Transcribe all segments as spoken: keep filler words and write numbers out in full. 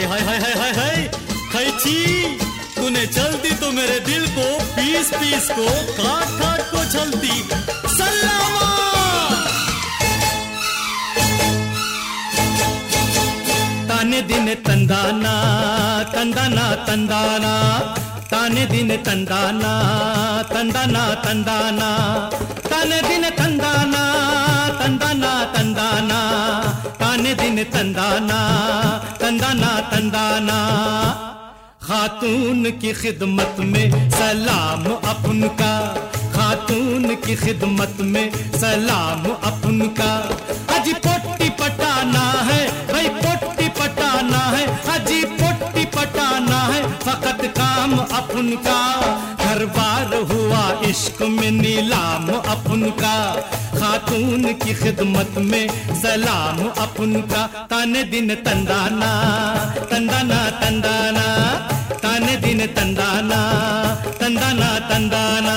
हाय हाय हाय हाय हाय खैची, तूने चलती तो मेरे दिल को पीस पीस को काट काट को चलती। सलामा ताने दिन तंदाना तंदाना तंदाना, ताने दिन तंदाना तंदाना तंदाना, ताने दिन तंदाना तंदाना तंदाना, ताने दिन तंदाना तंदाना तंदाना। खातून की खिदमत में सलाम अपन का, खातून की खिदमत में सलाम अपन का। अजी पोटी पटाना है भाई, पोटी पटाना है, अजी पोटी पटाना है, फकत काम अपन का। घर बार हुआ इश्क में नीलाम अपन का, खातून की खिदमत में सलाम अपन का। ताने दिन तंदाना तंदाना तंदाना, ताने दिन तंदाना तंदाना तंदाना।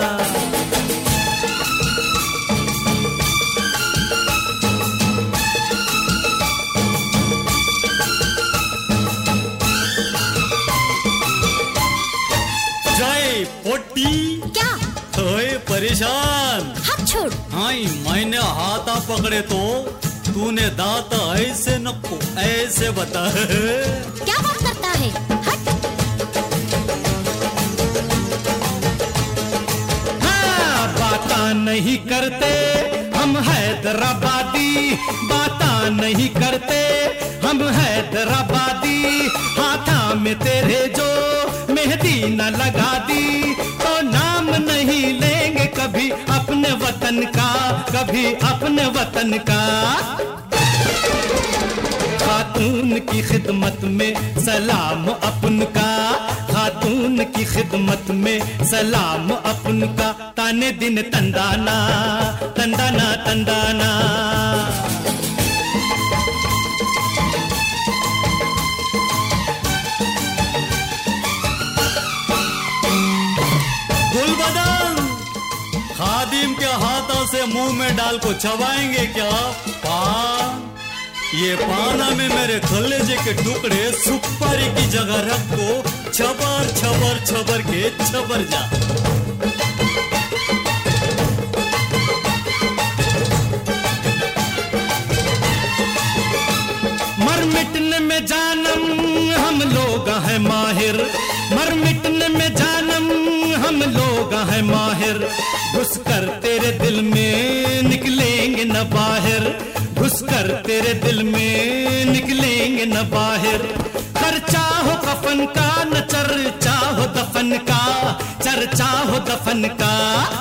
जय पोटी क्या ओए परेशान, हाथ छोड़। हाँ मैंने हाथा पकड़े तो तूने दांत ऐसे नको ऐसे बता। क्या बात करता है, हट। हाँ बाता नहीं करते हम हैदराबादी, बाता नहीं करते हम हैदराबादी। हाथा में तेरे जो मेहंदी न लगा दी, तो नाम नहीं लेंगे कभी अपने वतन का, कभी अपने वतन का। खातून की खिदमत में सलाम अपन का, खातून की खिदमत में सलाम अपन का। ताने दिन तंदाना तंदाना तंदाना। गुलबदन खादिम के हाथों से मुंह में डाल को चबाएंगे क्या पान? ये पाना में मेरे कलेजे के टुकड़े सुपारी की जगह रख को छबर छबर छबर के छबर जा। मर मिटने में जानम हम लोग हैं माहिर, मर मिटने में जानम हम लोग हैं माहिर। घुस कर तेरे दिल में निकलेंगे न बाहर, घुस कर तेरे दिल में निकलेंगे न बाहर। चर्चा हो कफन का न चर्चा हो दफन का, चर्चा हो दफन का।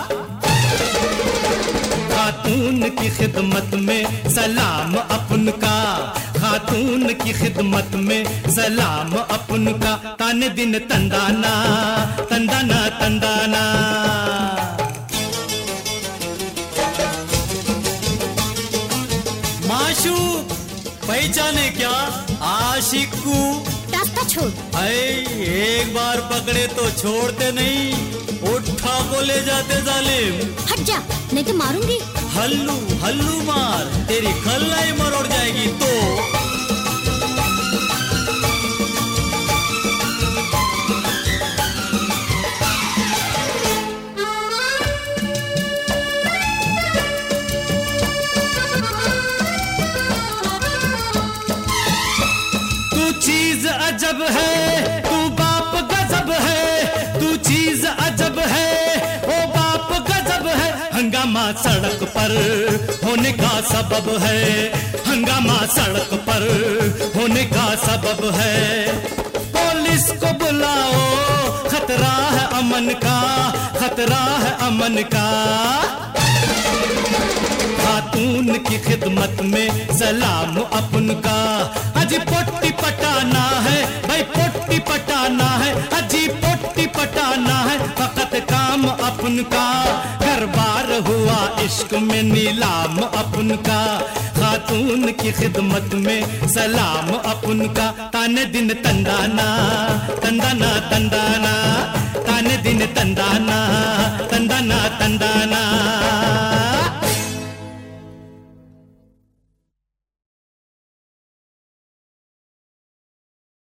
खातून की खिदमत में सलाम अपन का, खातून की खिदमत में सलाम अपन का। ताने दिन तंदाना तंदाना तंदाना। माशूक पहचाने क्या आशिक को? रास्ता छोड़। अरे एक बार पकड़े तो छोड़ते नहीं, उठा को ले जाते जालिम। हट जा नहीं तो मारूंगी। हल्लू हल्लू मार, तेरी खल्लाई मरोड़ जाएगी तो। तू चीज अजब है, तू बाप गजब है, तू चीज अजब है, ओ बाप गजब है। हंगामा सड़क पर होने का सबब है, हंगामा सड़क पर होने का सबब है। पुलिस को बुलाओ, खतरा है अमन का, खतरा है अमन का। खातून की खिदमत में सलाम अपन का। अजी पोटी पटाना है भाई, पोटी पटाना है, अजी पोटी पटाना है, फकत काम अपन का। घर बार हुआ इश्क में नीलाम अपन का, खातून की खिदमत में सलाम अपन का। ताने दिन तंदाना तंदाना तंदाना, ताने दिन तंदाना तंदाना तंदाना।